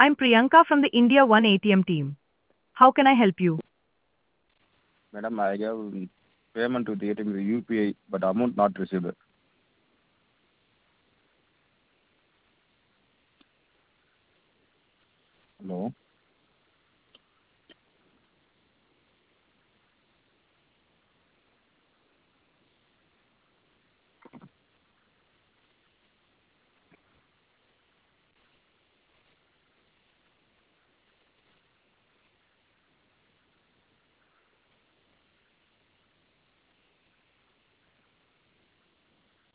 I'm Priyanka from the India One ATM team. How can I help you? Madam, I have payment to the ATM with UPI, but amount not received. Hello.